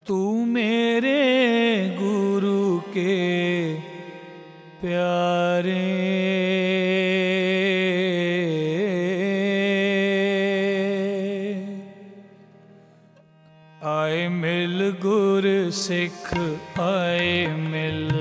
तू मेरे गुरु के प्यारे, आए मिल गुर सिख आए मिल,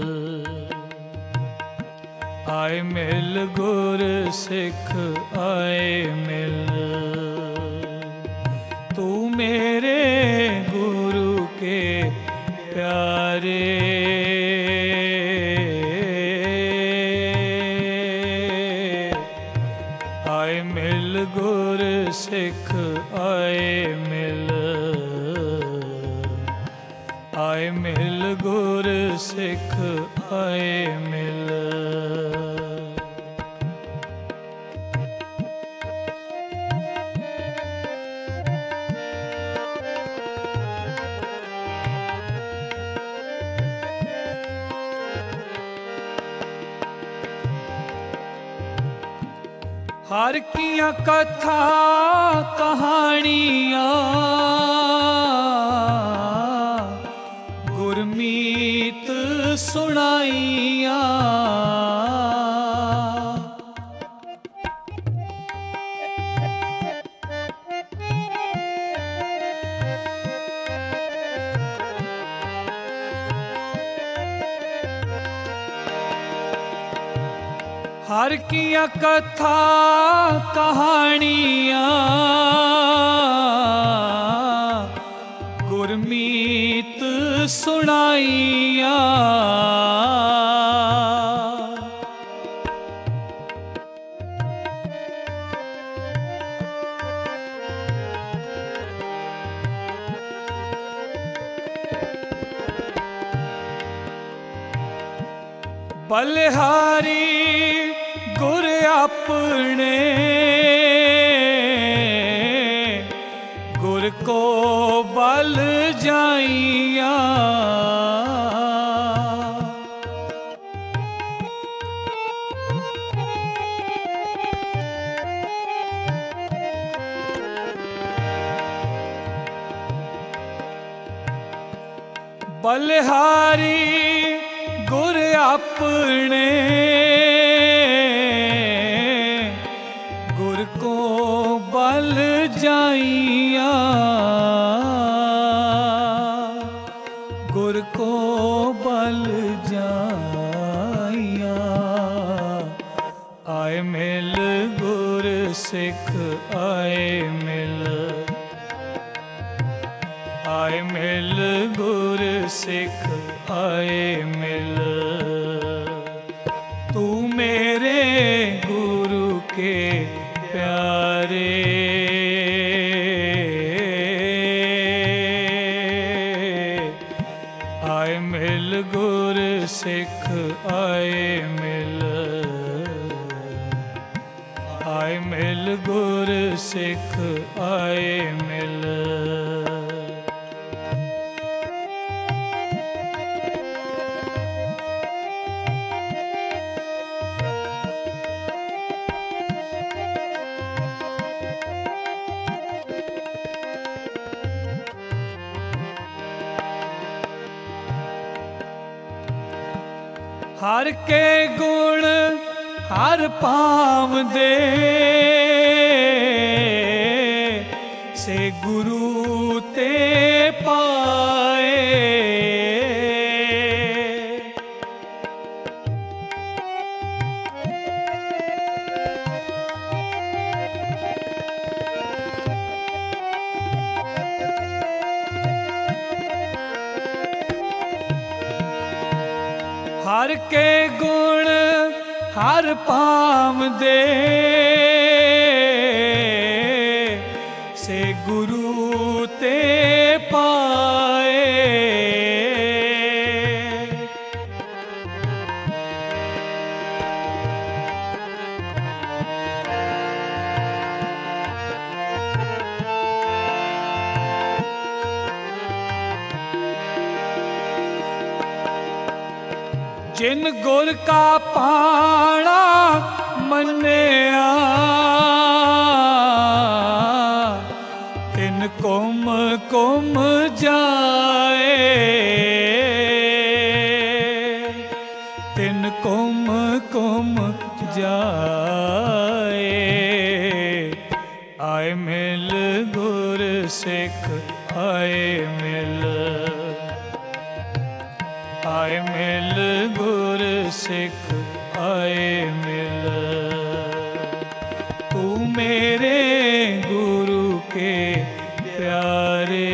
आए मिल गुर सिख आए मिल। तू मेरे गुरु के प्यारे, आए मिल गुर सिख आए मिल, आए मिल गुर सिख आए मिल। हर किया कथा कहानियाँ गुरमीत सुनाइया, हर किया कथा कहानियाँ गुरमीत सुनाइया। बलिहारी गुर अपने गुर को बल जाइया, बलिहारी गुर अपने गुर को बल जाइया, गुर को बल जाइया। आए मिल गुर सिख आए मिल, आए मिल गुर सिख आए मिल। तू मेरे गुरु के प्यारे, आए मिल गुर सिख आए मिल, आए मिल गुर सिख आए मिल। हर के गुण हर पावदे, से गुरु ते पाए। हर के गुण हर पावदे, से गुरु ते पाए। जिन गुर का पाना मन्या, तिन ਕੁਮ ਕੁਮ ਜਾਏ, ਤਿਨ ਕੁਮ ਕੁਮ ਜਾਏ। ਆਏ ਮਿਲ ਗੁਰ ਸਿੱਖ ਆਏ ਮਿਲ, ਆਏ ਮਿਲ ਗੁਰ ਸਿੱਖ ਆਏ ਮਿਲ। ਤੂੰ ਮੇਰੇ ਗੁਰੂ ਕੇ प्यारे,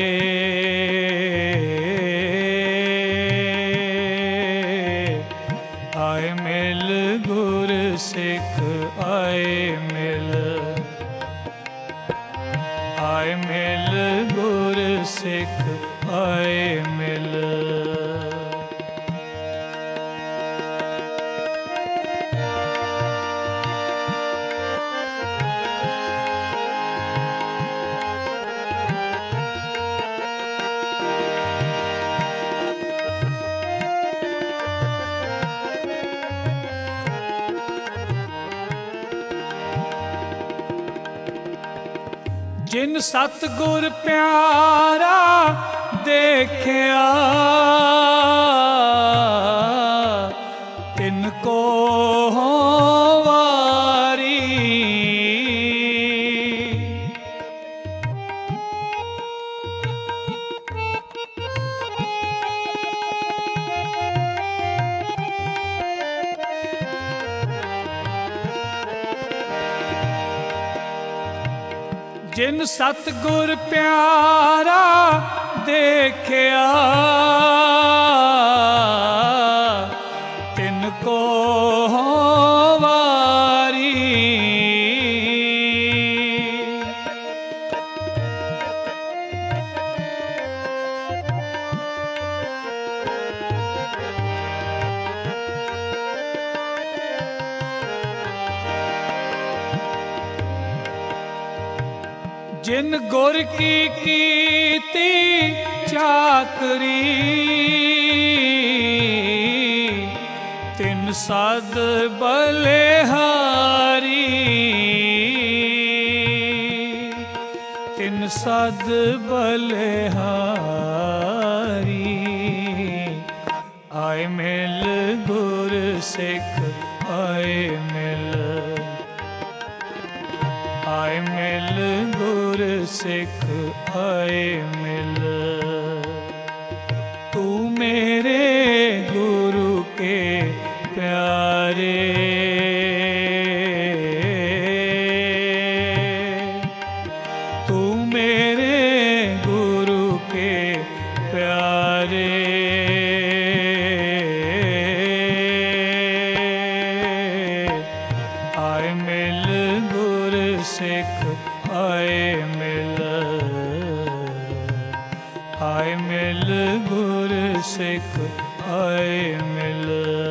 आए मिल गुर सिख आए मिल, आए मिल गुर सिख आए मिल। जिन सतगुर प्यारा देखिया, तिनको हों वारी। जिन सतगुर प्यारा देखिया, तिनको हों वारी। जिन गुर की कीती चाकरी, तिन सद बलिहारी, तिन सद बलिहारी। आए मिल गुर सिख आए मिल, आए मिल गुर सिख आए मिल। तू मेरे गुरु के प्यारे, तू मेरे गुरु के प्यारे। आए मिल गुर सिख आए मिल, आए मिल गुर सिख आए मिल।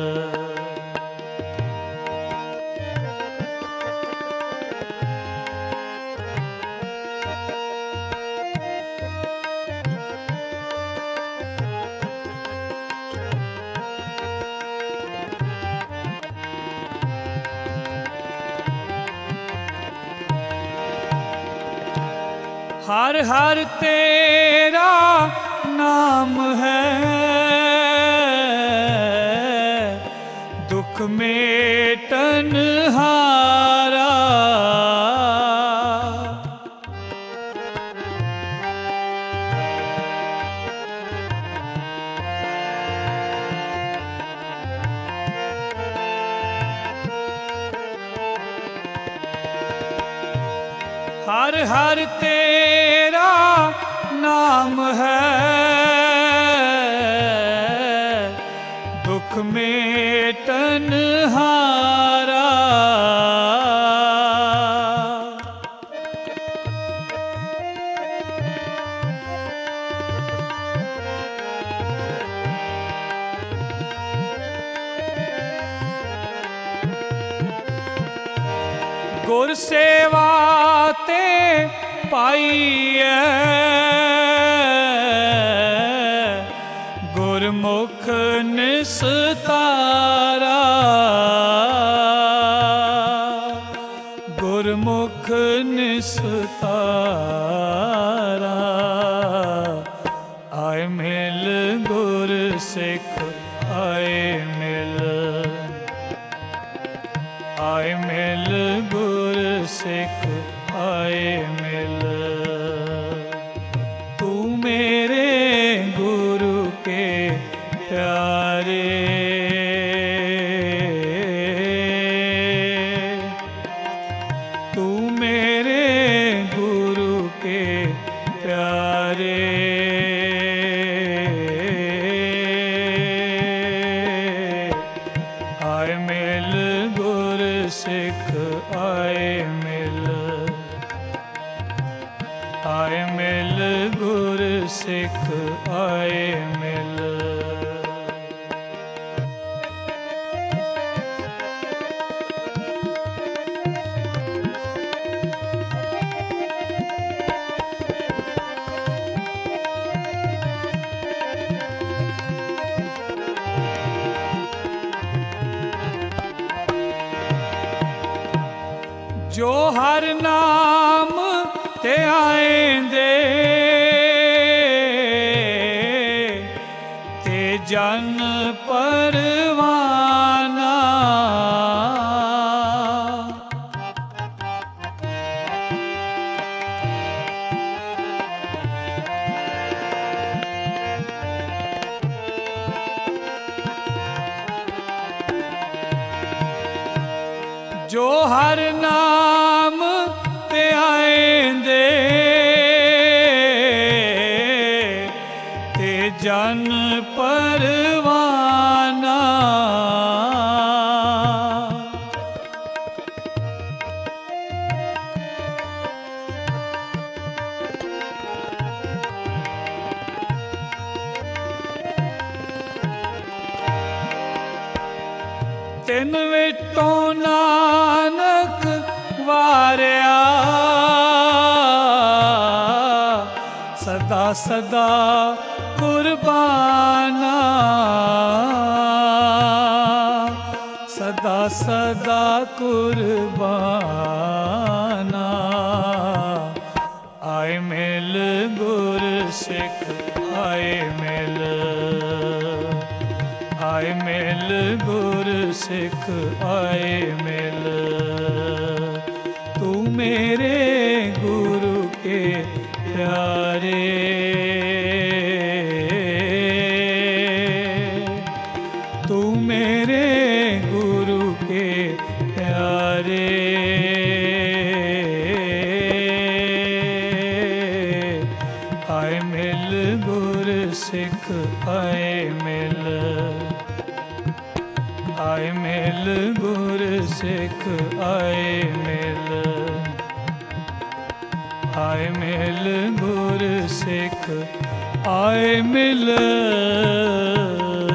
हर हर तेरा नाम है, दुख मेटन हारा। हर हर तेरा नाम है, दुख मेटन हारा। गुर सेवा ते पाईए, गुरमुख निस्तारा, गुरमुख निस्तारा। ਸਿੱਖ ਆਏ ਮਿਲ, ਆਏ ਮਿਲ ਗੁਰ ਸਿੱਖ ਆਏ ਮਿਲ। ਤੂੰ ਮੇਰੇ ਗੁਰੂ ਕੇ ਪਿਆਰੇ, ਤੂੰ ਮੇਰੇ ਗੁਰੂ ਕੇ ਪਿਆਰੇ। ਆਏ ਮਿਲ ਗੁਰ ਸਿੱਖ ਆਏ ਮਿਲ, ਆਏ ਮਿਲ ਗੁਰ ਸਿੱਖ ਆਏ ਮਿਲ। ਜੋ ਹਰ ਨਾਮ ਤੇ ਆਏਂਦੇ, ਤੇ ਜਨ ਪਰਵਾਨਾ। ਜੋ ਹਰ ਨਾਮ ਤੇ ਆਏਂਦੇ, ਤੇ ਜਨ ਪਰਵਾਨਾ। ਤਿਨ ਵਿਟੋਂ ਨਾਨਕ ਵਾਰਿਆ, ਸਦਾ ਸਦਾ ਕੁਰਬਾਨਾ। ਸਦਾ ਸਦਾ ਕੁਰਬਾਨਾ। ਆਏ ਮਿਲ ਗੁਰ ਸਿੱਖ ਆਏ ਮਿਲ, ਆਏ ਮਿਲ ਗੁਰ ਸਿੱਖ ਆਏ ਮਿਲ। ਤੂੰ ਮੇਰੇ ਗੁਰੂ ਕੇ ਪਿਆਰੇ, ਤੂੰ ਮੇਰੇ ਗੁਰੂ ਕੇ ਪਿਆਰੇ। ਆਏ ਮਿਲ ਗੁਰ ਸਿੱਖ ਆਏ ਮਿਲ, ਆਏ ਮਿਲ ਗੁਰ ਸਿੱਖ ਆਏ ਮਿਲ, ਆਏ ਮਿਲ ਗੁਰ ਸਿੱਖ ਆਏ ਮਿਲ।